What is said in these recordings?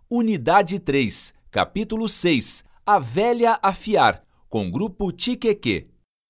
Unidade 3, capítulo 6, A Velha Afiar, com grupo Tiquequê.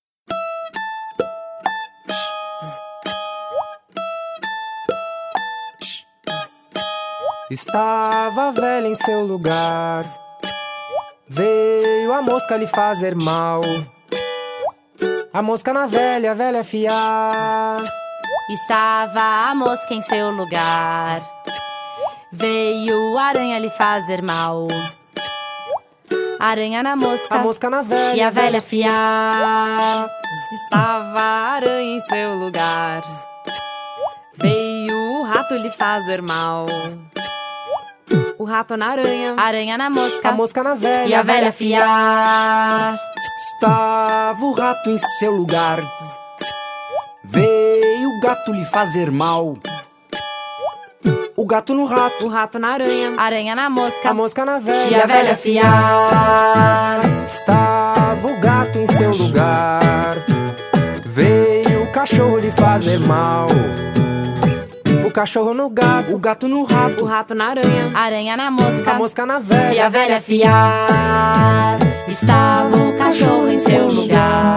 Estava a velha em seu lugar, veio a mosca lhe fazer mal. A mosca na velha, a velha afiar. Estava a mosca em seu lugar, veio a aranha lhe fazer mal. Aranha na mosca, A mosca na velha, e a velha afiar. Estava a aranha em seu lugar, veio o rato lhe fazer mal. O rato na aranha, Aranha na mosca, A mosca na velha, e a velha afiar. Estava o rato em seu lugar, veio o gato lhe fazer mal. O gato no rato, o rato na aranha, Aranha na mosca, A mosca na velha, e a velha afiar. Estava o gato em seu lugar, veio o cachorro lhe fazer mal. O cachorro no gato, o gato no rato, o rato na aranha, Aranha na mosca, A mosca na e velha, a velha afiar. Estava o cachorro em seu lugar,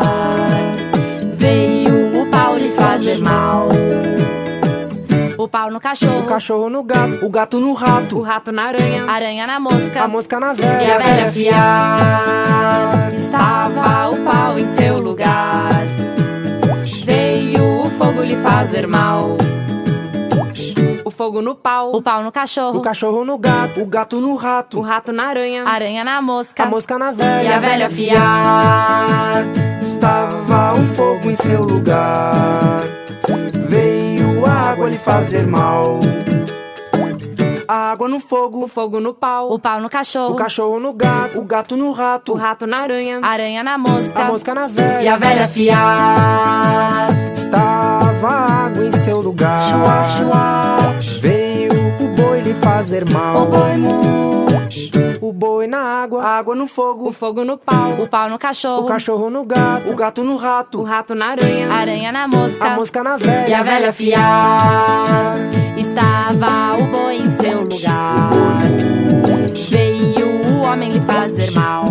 veio o pau lhe fazer mal. O pau no o cachorro, cachorro no gato, o gato no o rato, rato na aranha, Aranha na mosca, A mosca na e a velha, velha afiar. Estava o pau em seu lugar, veio o fogo lhe fazer mal. o fogo no pau, O pau no cachorro, o cachorro no gato, o gato no o rato, rato na aranha, Aranha na mosca, A mosca na e velha, a velha afiar. estava o fogo em seu lugar, veio a água lhe fazer mal. A água no o fogo, fogo no pau, O pau no o cachorro, cachorro no gato, o gato no o rato, rato na aranha, Aranha na mosca, A mosca na e velha, a velha afiar. Estava a água em seu lugar, Chua, chua, veio o boi lhe fazer mal. o boi mu, O boi na água, a água no o fogo, fogo no pau, o pau no o cachorro, cachorro no gato, o gato no o rato, rato na aranha, Aranha na mosca, A mosca na e velha, a velha afiar. Estava o boi em seu lugar, veio o homem lhe fazer mal.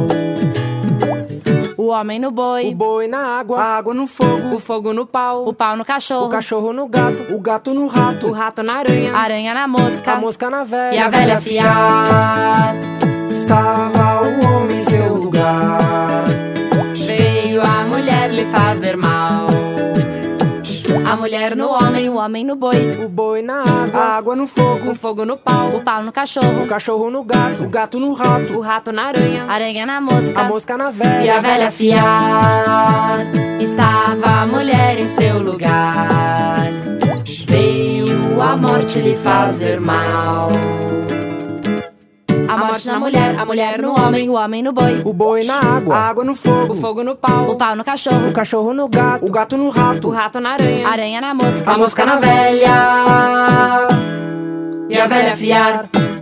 O homem no o boi, boi na água, a água no fogo, o fogo no pau, o pau no o cachorro, cachorro no gato, o gato no o rato, rato na aranha, Aranha na mosca, A mosca na e velha, a velha afiar. Estava o homem em seu lugar, Veio a mulher lhe fazer mal. A mulher no homem, o homem no boi, o boi na a água, água no o fogo, fogo no pau, o pau no cachorro, o cachorro no gato, o gato no rato, o rato na aranha, aranha na A mosca, mosca na e velha, a velha afiar. Estava a mulher em seu lugar, veio a morte lhe fazer mal. A morte na mulher, a mulher no homem, o homem no boi, o boi na a água, água no o fogo, fogo no o pau, pau no cachorro, o cachorro no gato, o gato no o rato, rato na aranha, aranha na mosca, A mosca na velha, e a velha afiar.